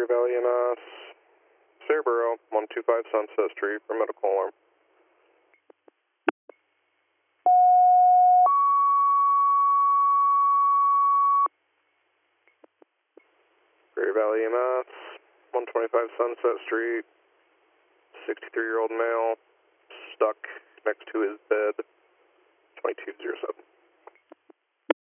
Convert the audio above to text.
Greater Valley EMS, Cerebro, 125 Sunset Street for medical alarm. Greater Valley EMS, 125 Sunset Street, 63-year-old male, stuck next to his bed, 2207.